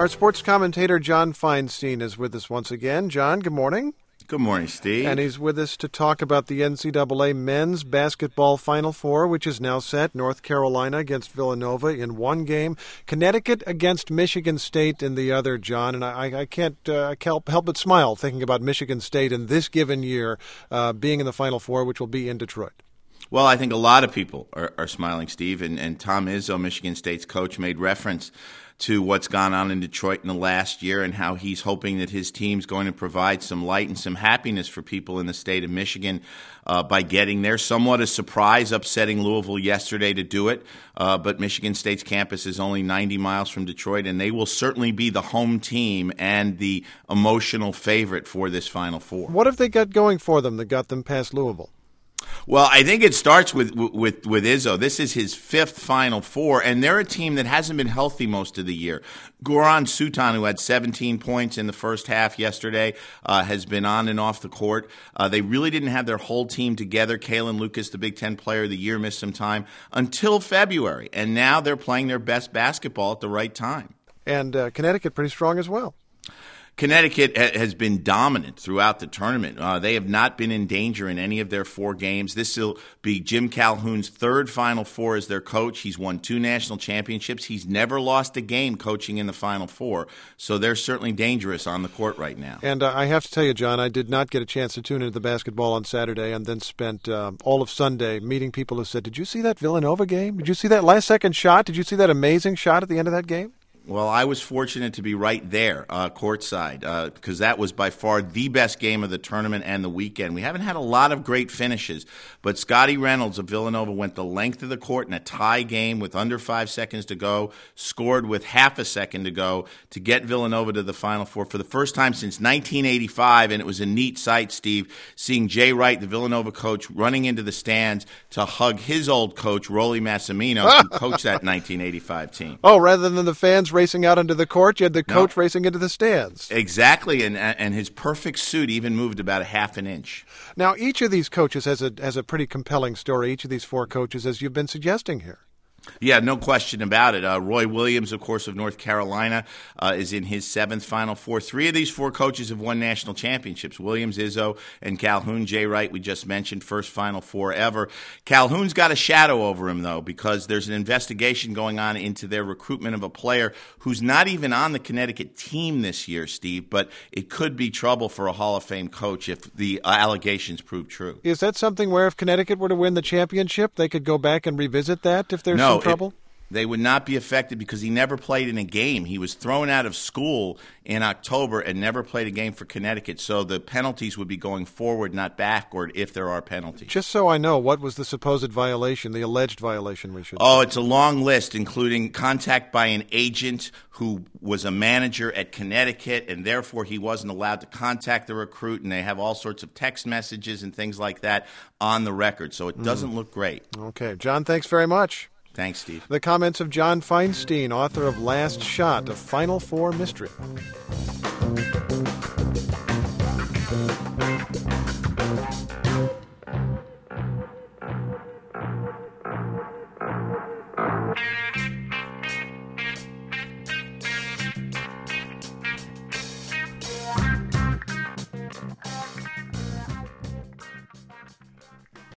Our sports commentator, John Feinstein, is with us once again. John, good morning. Good morning, Steve. And he's with us to talk about the NCAA men's basketball Final Four, which is now set. North Carolina against Villanova in one game. Connecticut against Michigan State in the other, John. And I can't help but smile thinking about Michigan State in this given year being in the Final Four, which will be in Detroit. Well, I think a lot of people are smiling, Steve. And Tom Izzo, Michigan State's coach, made reference to what's gone on in Detroit in the last year and how he's hoping that his team's going to provide some light and some happiness for people in the state of Michigan by getting there. Somewhat a surprise, upsetting Louisville yesterday to do it, but Michigan State's campus is only 90 miles from Detroit, and they will certainly be the home team and the emotional favorite for this Final Four. What have they got going for them that got them past Louisville? Well, I think it starts with Izzo. This is his fifth Final Four, and they're a team that hasn't been healthy most of the year. Goran Suton, who had 17 points in the first half yesterday, has been on and off the court. They really didn't have their whole team together. Kalen Lucas, the Big Ten Player of the Year, missed some time until February, and now they're playing their best basketball at the right time. And Connecticut pretty strong as well. Connecticut has been dominant throughout the tournament. They have not been in danger in any of their four games. This will be Jim Calhoun's third Final Four as their coach. He's won 2 national championships. He's never lost a game coaching in the Final Four. So they're certainly dangerous on the court right now. And I have to tell you, John, I did not get a chance to tune into the basketball on Saturday and then spent all of Sunday meeting people who said, did you see that Villanova game? Did you see that last-second shot? Did you see that amazing shot at the end of that game? Well, I was fortunate to be right there, courtside, because that was by far the best game of the tournament and the weekend. We haven't had a lot of great finishes, but Scotty Reynolds of Villanova went the length of the court in a tie game with under 5 seconds to go, scored with half a second to go to get Villanova to the Final Four for the first time since 1985, and it was a neat sight, Steve, seeing Jay Wright, the Villanova coach, running into the stands to hug his old coach, Rolly Massimino, who coached that 1985 team. Oh, rather than the fans racing out into the court, you had the coach racing into the stands. Exactly, and his perfect suit even moved about a half an inch. Now, each of these coaches has a pretty compelling story, each of these 4 coaches, as you've been suggesting here. Yeah, no question about it. Roy Williams, of course, of North Carolina, is in his 7th Final Four. 3 of these 4 coaches have won national championships. Williams, Izzo, and Calhoun. Jay Wright, we just mentioned, first Final Four ever. Calhoun's got a shadow over him, though, because there's an investigation going on into their recruitment of a player who's not even on the Connecticut team this year, Steve, but it could be trouble for a Hall of Fame coach if the allegations prove true. Is that something where if Connecticut were to win the championship, they could go back and revisit that if there's some trouble? They would not be affected because he never played in a game. He was thrown out of school in October and never played a game for Connecticut. So the penalties would be going forward, not backward, if there are penalties. Just so I know, what was the supposed violation, the alleged violation, we should say? Oh, it's a long list, including contact by an agent who was a manager at Connecticut, and therefore he wasn't allowed to contact the recruit, and they have all sorts of text messages and things like that on the record. So it doesn't look great. Okay. John, thanks very much. Thanks, Steve. The comments of John Feinstein, author of Last Shot, a Final Four mystery.